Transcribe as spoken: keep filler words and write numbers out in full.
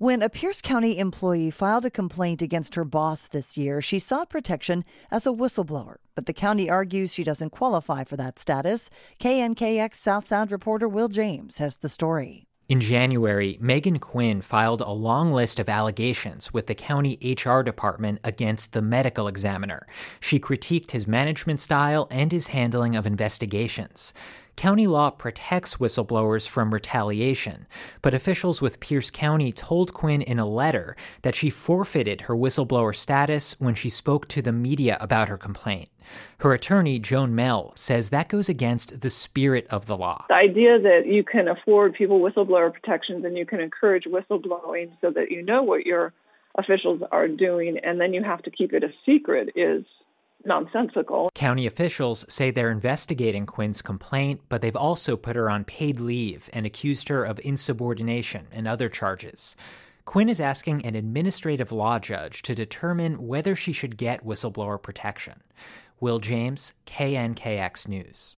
When a Pierce County employee filed a complaint against her boss this year, she sought protection as a whistleblower, but the county argues she doesn't qualify for that status. K N K X South Sound reporter Will James has the story. In January, Megan Quinn filed a long list of allegations with the county H R department against the medical examiner. She critiqued his management style and his handling of investigations. County law protects whistleblowers from retaliation, but officials with Pierce County told Quinn in a letter that she forfeited her whistleblower status when she spoke to the media about her complaint. Her attorney, Joan Mell, says that goes against the spirit of the law. The idea that you can afford people whistleblower protections and you can encourage whistleblowing so that you know what your officials are doing and then you have to keep it a secret is nonsensical. County officials say they're investigating Quinn's complaint, but they've also put her on paid leave and accused her of insubordination and other charges. Quinn is asking an administrative law judge to determine whether she should get whistleblower protection. Will James, K N K X News.